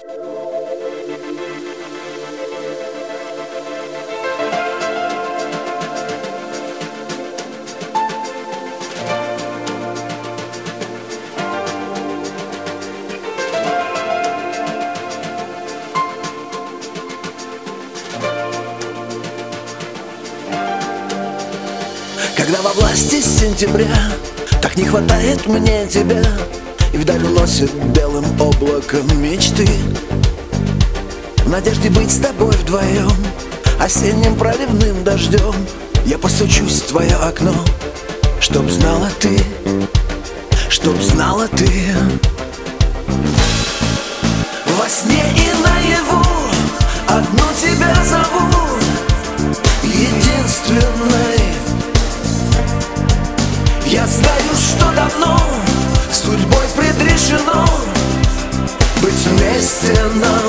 Когда во власти сентября так не хватает мне тебя, и вдаль уносит белым облаком мечты, в надежде быть с тобой вдвоем, осенним проливным дождем я постучусь в твое окно, чтоб знала ты, чтоб знала ты. Во сне и наяву одну тебя зову, единственной. Я знаю, что давно судьбой предрешено быть вместе нам,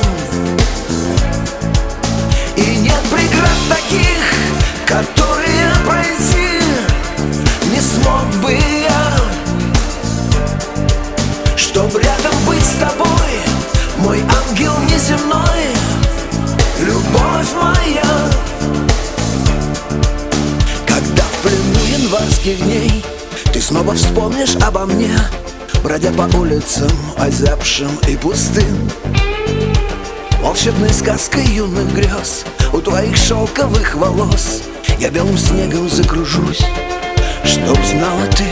и нет преград таких, которые пройти не смог бы я. Чтоб рядом быть с тобой, мой ангел неземной, любовь моя. Когда в плену январских дней ты снова вспомнишь обо мне, бродя по улицам озябшим и пустым, волшебной сказкой юных грез у твоих шелковых волос я белым снегом закружусь, чтоб знала ты,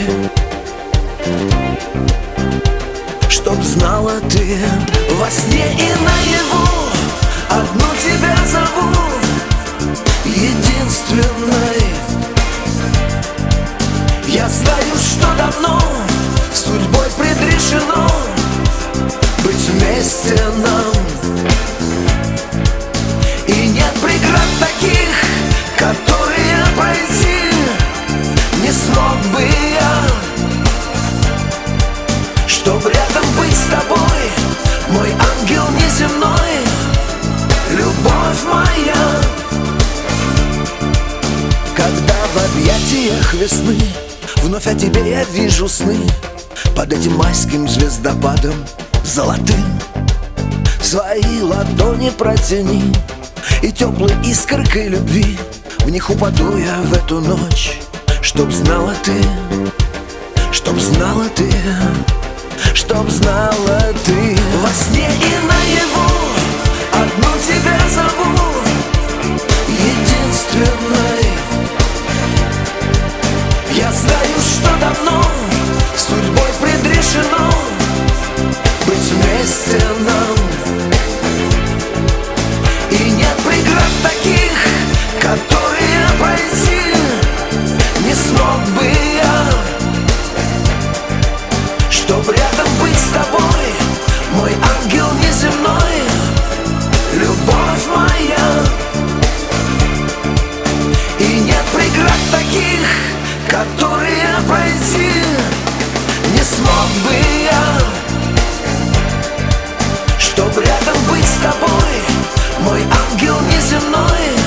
чтоб знала ты. Во сне и наяву одну тебя зову, единственной. Я знаю, что давно судьбой предрешено быть вместе нам, и нет преград таких, которые пройти не смог бы я. Чтоб рядом быть с тобой, мой ангел неземной, любовь моя. Когда в объятиях весны вновь о тебе я вижу сны, под этим майским звездопадом золотым свои ладони протяни, и теплой искоркой любви в них упаду я в эту ночь, чтоб знала ты, чтоб знала ты, чтоб знала ты. Во сне и наяву одну тебя зову, единственной. Я знаю, что давно судьбой предрешено быть вместе нам, и нет преград таких, которые пройти не смог бы я. Чтоб рядом быть с тобой, мой ангел неземной, любовь моя. И нет преград таких, которые пройти не смог бы я. Чтоб рядом быть с тобой, мой ангел неземной,